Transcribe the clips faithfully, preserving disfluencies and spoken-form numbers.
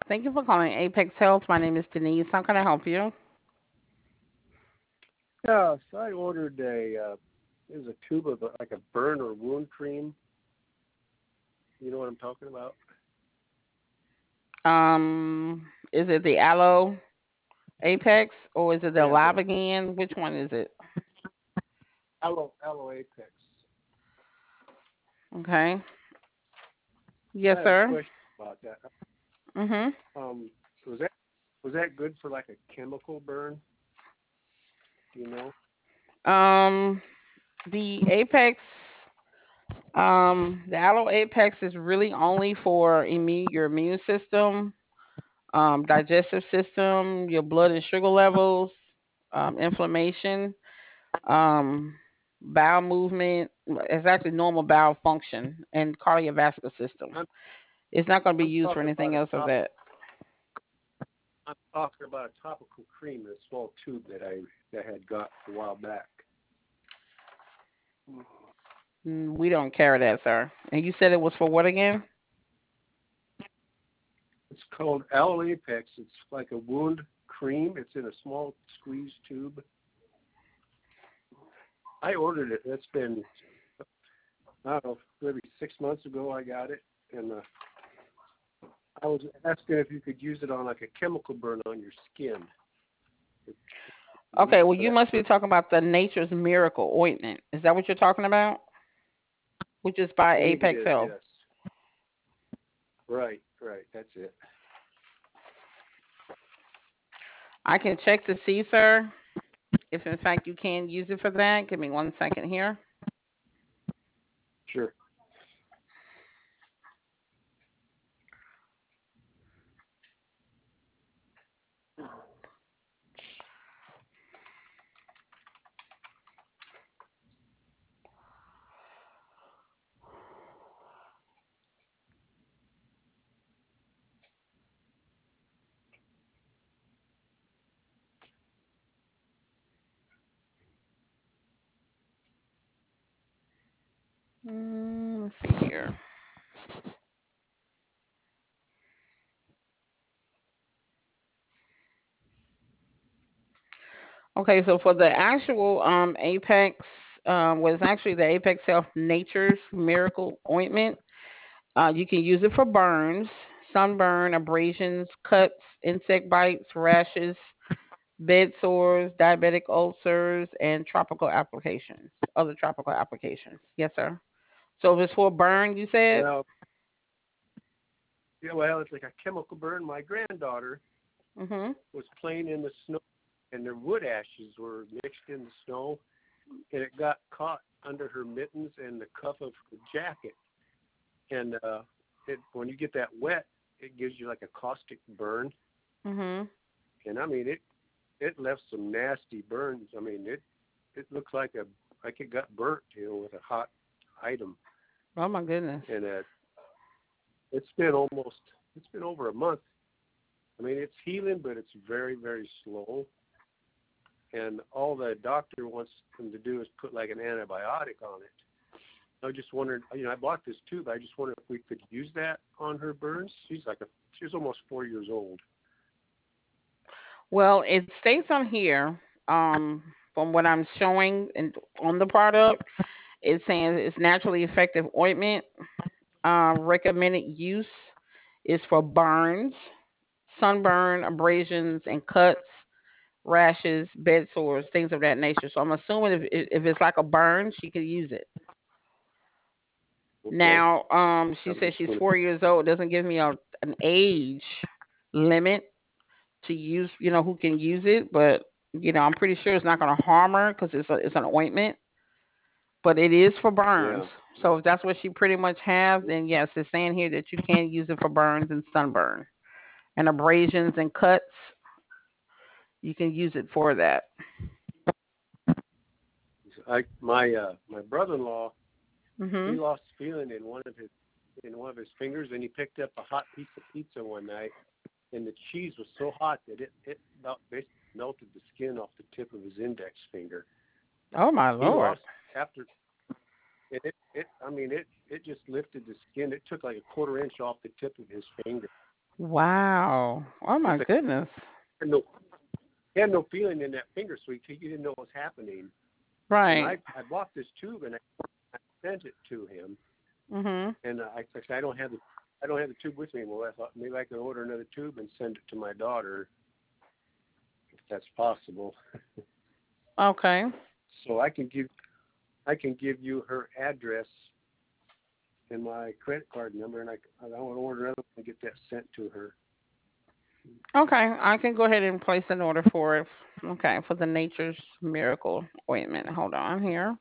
Thank you for calling Apex Health. My name is Denise. How can I help you? Yeah, so I ordered a uh, it was a tube of a, like a burn or wound cream. You know what I'm talking about? Um, is it the Aloe Apex or is it the Yeah, the Live Again? Which one is it? Aloe Aloe Apex. Okay. Yes, I have a sir. question about that. Mhm. Um, was that was that good for like a chemical burn? Do you know? Um, the Apex, um, the Aloe Apex is really only for immune your immune system, um, digestive system, your blood and sugar levels, um, inflammation, um, bowel movement. It's actually normal bowel function and cardiovascular system. I'm It's not going to be I'm used for talking about anything a else of top that. I'm talking about a topical cream in a small tube that I that I had got a while back. Mm, we don't carry that, sir. And you said it was for what again? It's called Aloe Apex. It's like a wound cream. It's in a small squeeze tube. I ordered it. It's been I don't know, maybe six months ago I got it, and uh, I was asking if you could use it on like a chemical burn on your skin. If you use Okay, it well, for you that must be purpose. talking about the Nature's Miracle ointment. Is that what you're talking about? Which is by I think it Apex is, Health. yes. Right, right, that's it. I can check to see, sir, if in fact you can use it for that. Give me one second here. Sure. Mm, let's see here. Okay, so for the actual um Apex, um, was actually the Apex Health Nature's Miracle ointment. Uh, you can use it for burns, sunburn, abrasions, cuts, insect bites, rashes, bed sores, diabetic ulcers, and tropical applications. Other tropical applications. Yes, sir. So if it's for burn, you said. Well, yeah, well, it's like a chemical burn. My granddaughter Mhm. was playing in the snow, and their wood ashes were mixed in the snow, and it got caught under her mittens and the cuff of her jacket. And uh, it, when you get that wet, it gives you like a caustic burn. Mhm. And I mean, it it left some nasty burns. I mean, it it looks like a like it got burnt, you know, with a hot item. Oh my goodness. And uh, it's been almost it's been over a month. I mean, it's healing, but it's very very slow. And all the doctor wants them to do is put like an antibiotic on it. I just wondered, you know, I bought this tube. I just wondered if we could use that on her burns. She's like a she's almost four years old. Well, it states on here, um, from what I'm showing in, on the product, it's saying it's naturally effective ointment. Um, recommended use is for burns, sunburn, abrasions, and cuts, rashes, bed sores, things of that nature. So I'm assuming if if it's like a burn, she could use it. Okay, Now, um, I she was says just she's wondering. four years old. It doesn't give me a an age limit to use. You know who can use it, but you know I'm pretty sure it's not going to harm her because it's a, it's an ointment. But it is for burns. Yeah, So if that's what she pretty much has, then yes, it's saying here that you can use it for burns and sunburn and abrasions and cuts. You can use it for that. I my uh, my brother-in-law, he Mhm. lost feeling in one of his in one of his fingers, and he picked up a hot piece of pizza one night, and the cheese was so hot that it it about basically melted the skin off the tip of his index finger. Oh my He lord. lost after it it, it I mean it it just lifted the skin. It took like a quarter inch off the tip of his finger. Wow. Oh my It's like goodness. he had no, he had no feeling in that finger sweep. He didn't know what was happening. And Right. I I bought this tube and I, I sent it to him. Mhm. And I, I said I don't have the I don't have the tube with me anymore. I thought maybe I could order another tube and send it to my daughter if that's possible. Okay. So I can give I can give you her address and my credit card number, and I I want to order another one and get that sent to her. Okay. I can go ahead and place an order for it. Okay, for the Nature's Miracle ointment. Hold on here.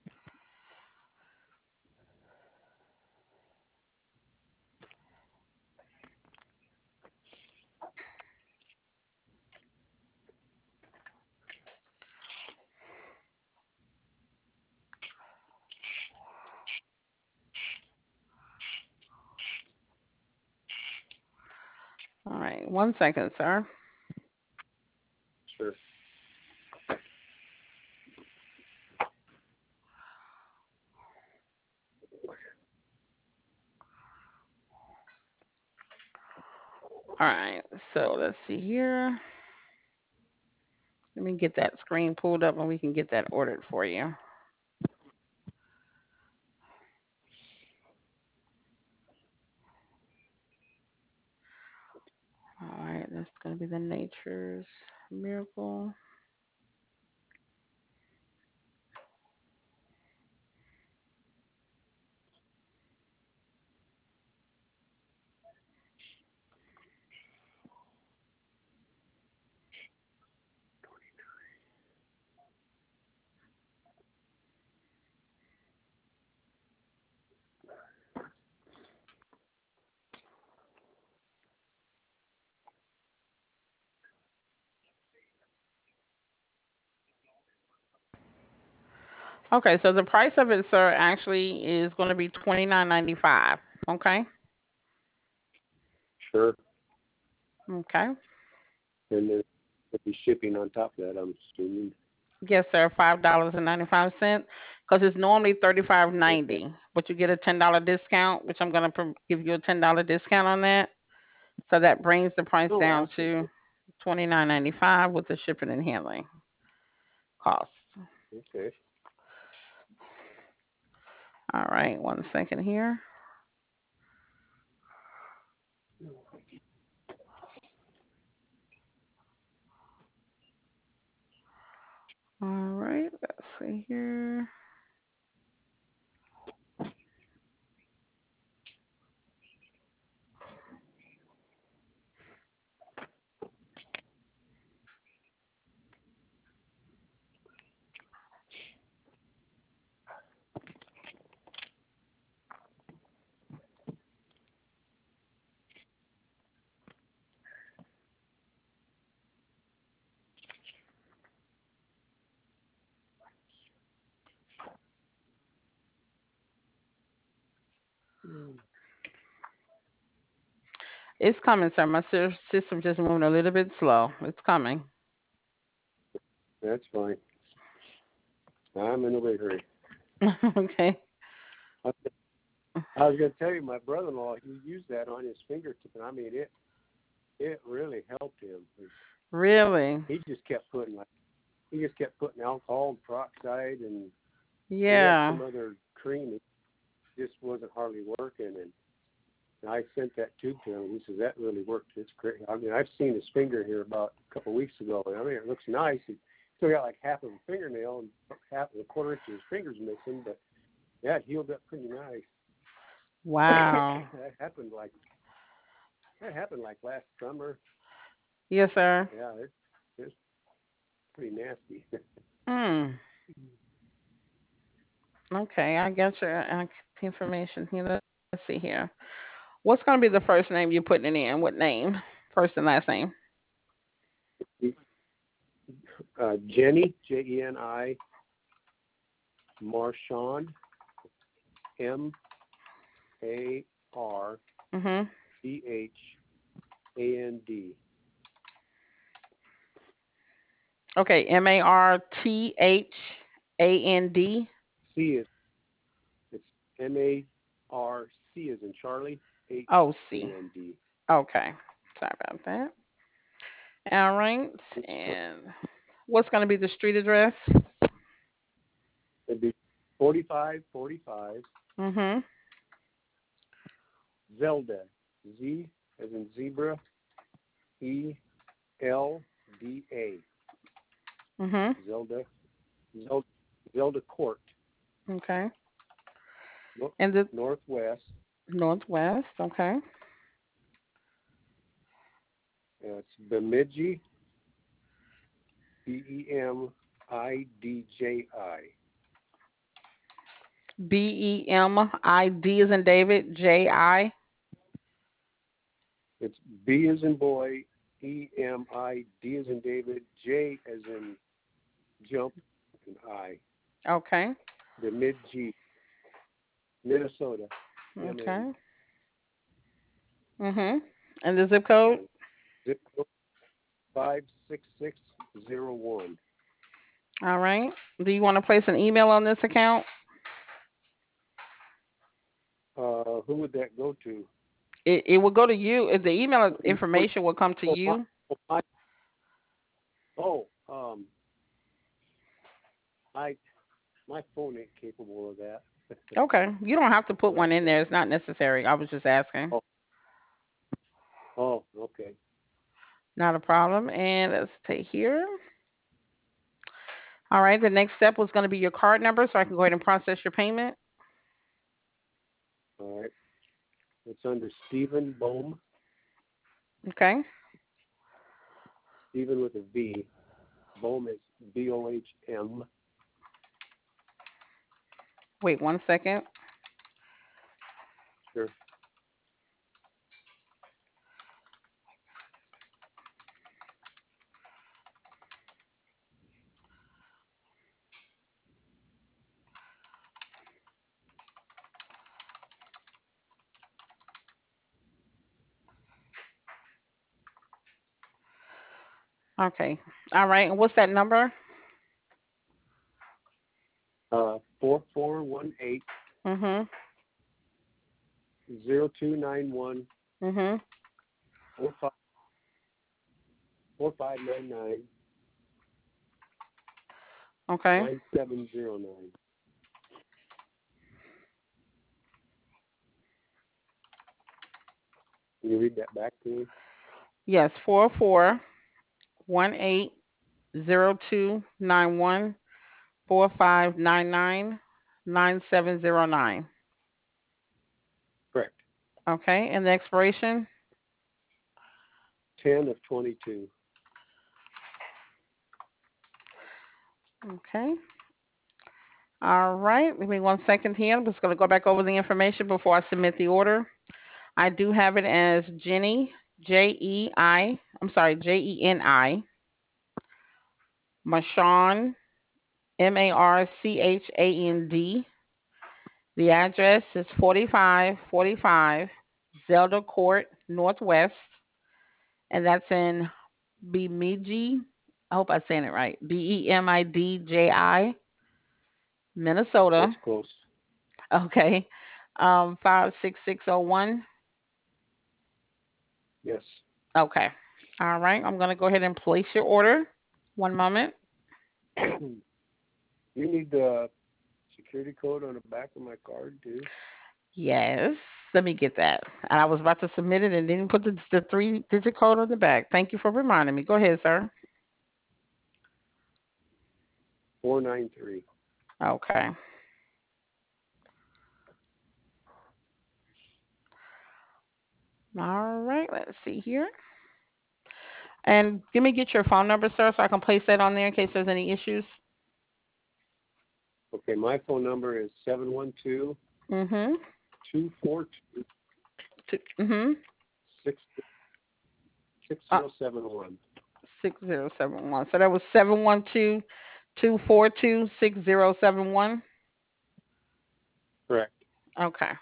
All right. One second, sir. Sure. All right. So let's see here. Let me get that screen pulled up and we can get that ordered for you. All right. That's going to be the Nature's Miracle. Okay. So the price of it, sir, actually is going to be twenty nine ninety five. Okay. Sure. Okay. And then there'll be shipping on top of that, I'm assuming. Yes, sir. Five dollars and ninety five cent. Because it's normally thirty five Okay. ninety, but you get a ten dollar discount, which I'm gonna pro- give you a ten dollar discount on that. So that brings the price Oh, down awesome. to twenty nine ninety five with the shipping and handling costs. Okay. All right, one second here. All right, let's see here. Mm, It's coming, sir. My sys- system just moving a little bit slow. It's coming. that's fine. I'm in a big hurry. Okay. I, I was going to tell you, my brother-in-law, he used that on his fingertip, and I mean, it it really helped him. Really? He just kept putting like he just kept putting alcohol and peroxide, and he had Yeah. some other cream. It just wasn't hardly working, and And I sent that tube to him. He says that really worked. It's great. I mean, I've seen his finger here about a couple of weeks ago. And I mean, it looks nice. He still got like half of a fingernail and half of a quarter inch of his fingers missing, but yeah, it healed up pretty nice. Wow. that happened like that happened like last summer. Yes, sir. Yeah, it, it's pretty nasty. Hmm. Okay, I got your uh, information here. Let's see here. What's going to be the first name you're putting it in? What name? First and last name. uh, Jenny, J E N I, Marchand, M A R Mhm. C H A N D. Okay, M A R T H A N D. C is it's M A R C as in Charlie, H Oh, A C. N D. Okay. Sorry about that. All right. And what's going to be the street address? It'd be forty-five forty-five Mhm. Zelda, Z as in zebra, E L D A, Mhm. Zelda, Zelda, Zelda Court, Okay. no, And the Northwest. northwest. Okay. Uh, it's Bemidji, B E M I D J I. B E M I D is in David. J I. It's B as in boy, E M I D as in David, J as in jump, and I. Okay. Bemidji, Minnesota, M N. Okay. Mhm. And the zip code? And zip code five six six zero one. All right. Do you want to place an email on this account? Uh, who would that go to? It it will go to you. The email You put, information will come to oh, my, you. oh, my, oh, um, I, my phone ain't capable of that. Okay. You don't have to put But, one in there. It's not necessary. I was just asking. oh, oh, okay. Not a problem. And let's take here. All right. The next step was going to be your card number, so I can go ahead and process your payment. All right. It's under Stephen Bohm, Okay. Stephen with a V. Bohm is B O H M. Wait one second. Sure. Okay. All right. And what's that number? Uh, four four one eight Mhm. zero two nine one Mhm. four five four five nine nine Okay. nine seven zero nine. Can you read that back to me? Yes. Four four one eight zero two nine one four five nine nine nine seven zero nine. Correct. Okay. And the expiration? ten of twenty-two. Okay. All right. Give me one second here. I'm just going to go back over the information before I submit the order. I do have it as Jenny, J E I, I'm sorry, J E N I, Marshawn, M A R C H A N D. The address is forty-five forty-five Zelda Court, Northwest, and that's in Bemidji. I hope I'm saying it right. B E M I D J I, Minnesota. That's close. Okay. Um, five six six zero one. Yes. Okay. All right. I'm going to go ahead and place your order. One moment. You need the security code on the back of my card too. Yes. Let me get that. And I was about to submit it and didn't put the, the three digit code on the back. Thank you for reminding me. Go ahead, sir. Four nine three. Okay. All right. Let's see here. And give me get your phone number, sir, so I can place that on there in case there's any issues. Okay, my phone number is seven one two Mm-hmm. two four two Mm-hmm. six six Uh, zero seven one. six zero seven one. So that was seven one two two four two six zero seven one. Correct. Okay.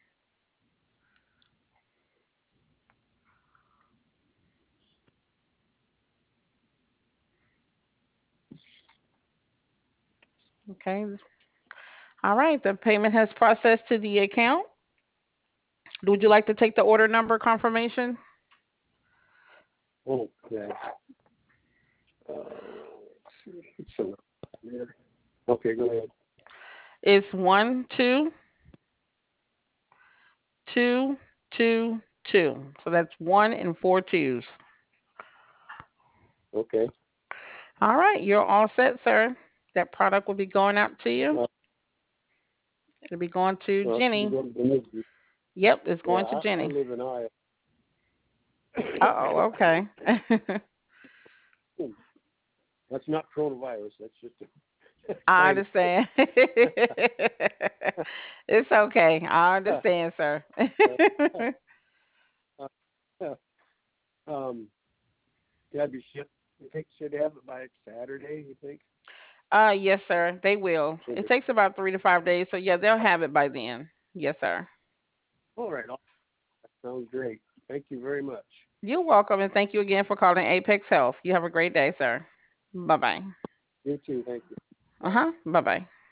Okay. All right. The payment has processed to the account. Would you like to take the order number confirmation? Okay. Uh, it's a, okay, go ahead. It's one, two, two, two, two. So that's one and four twos. Okay. All right, you're all set, sir. That product will be going out to you. Uh, It'll be going to well, you Jenny. go to the movie. Yep, it's Yeah, going to I, I Jenny. live in Iowa. Oh, okay. That's not coronavirus. That's just a I sinus. understand. It's okay. I understand, sir. um, yeah, be ship. You think should have it by Saturday? You think? Uh, yes, sir. They will. Is It it? takes about three to five days, so yeah, they'll have it by then. Yes, sir. All right. That sounds great. Thank you very much. You're welcome, and thank you again for calling Apex Health. You have a great day, sir. Bye bye. You too. Thank you. Uh Bye. huh. Bye bye.